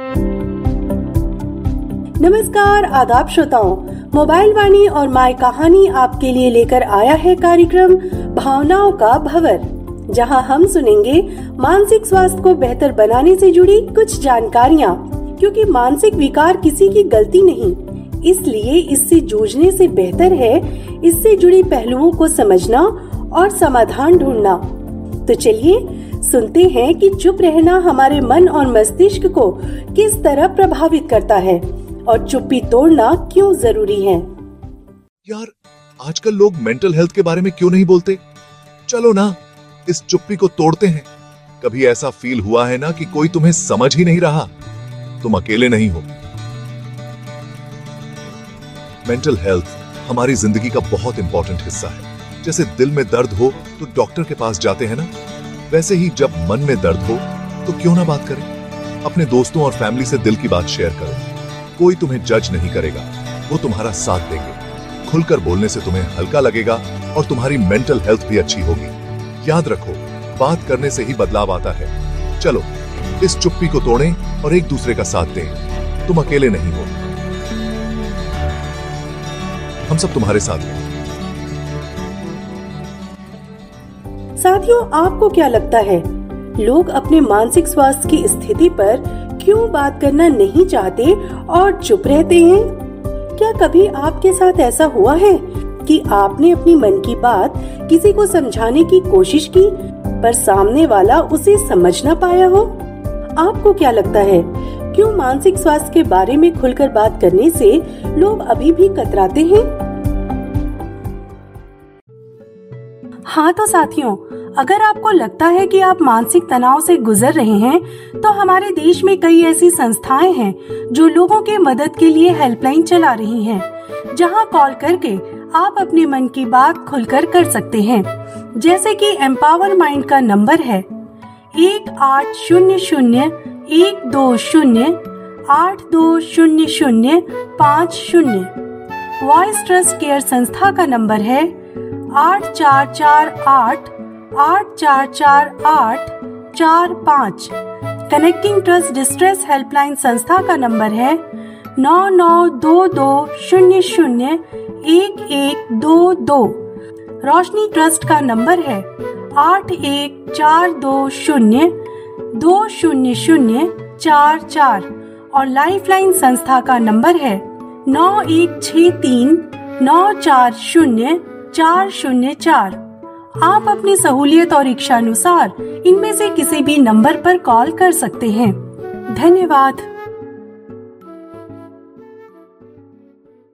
नमस्कार, आदाब श्रोताओं। मोबाइल वाणी और माय कहानी आपके लिए लेकर आया है कार्यक्रम भावनाओं का भंवर, जहां हम सुनेंगे मानसिक स्वास्थ्य को बेहतर बनाने से जुड़ी कुछ जानकारियां। क्योंकि मानसिक विकार किसी की गलती नहीं, इसलिए इससे जूझने से बेहतर है इससे जुड़ी पहलुओं को समझना और समाधान ढूंढना। तो चलिए सुनते हैं कि चुप रहना हमारे मन और मस्तिष्क को किस तरह प्रभावित करता है और चुप्पी तोड़ना क्यों जरूरी है। यार, आजकल लोग मेंटल हेल्थ के बारे में क्यों नहीं बोलते? चलो ना, इस चुप्पी को तोड़ते हैं। कभी ऐसा फील हुआ है ना कि कोई तुम्हें समझ ही नहीं रहा? तुम अकेले नहीं हो। मेंटल हेल्थ हमारी जिंदगी का बहुत इंपॉर्टेंट हिस्सा है। जैसे दिल में दर्द हो तो डॉक्टर के पास जाते हैं ना, वैसे ही जब मन में दर्द हो तो क्यों ना बात करें। अपने दोस्तों और फैमिली से दिल की बात शेयर करो। कोई तुम्हें जज नहीं करेगा, वो तुम्हारा साथ देंगे। खुलकर बोलने से तुम्हें हल्का लगेगा और तुम्हारी मेंटल हेल्थ भी अच्छी होगी। याद रखो, बात करने से ही बदलाव आता है। चलो इस चुप्पी को तोड़ें और एक दूसरे का साथ दें। तुम अकेले नहीं हो, हम सब तुम्हारे साथ हैं। साथियों, आपको क्या लगता है, लोग अपने मानसिक स्वास्थ्य की स्थिति पर क्यों बात करना नहीं चाहते और चुप रहते हैं? क्या कभी आपके साथ ऐसा हुआ है कि आपने अपनी मन की बात किसी को समझाने की कोशिश की, पर सामने वाला उसे समझ ना पाया हो? आपको क्या लगता है, क्यों मानसिक स्वास्थ्य के बारे में खुलकर बात करने से लोग अभी भी कतराते हैं? हाँ तो साथियों, अगर आपको लगता है कि आप मानसिक तनाव से गुजर रहे हैं, तो हमारे देश में कई ऐसी संस्थाएं हैं जो लोगों के मदद के लिए हेल्पलाइन चला रही हैं, जहां कॉल करके आप अपने मन की बात खुलकर कर सकते हैं। जैसे कि एम्पावर माइंड का नंबर है 1800-120-8200-50। वॉइस ट्रस्ट केयर संस्था का नंबर है 8448-844845। कनेक्टिंग ट्रस्ट डिस्ट्रेस हेल्पलाइन संस्था का नंबर है 9922001122। रोशनी ट्रस्ट का नंबर है 8142020044 और लाइफलाइन संस्था का नंबर है 9163940404। आप अपनी सहूलियत और इच्छानुसार इनमें से किसी भी नंबर पर कॉल कर सकते हैं। धन्यवाद।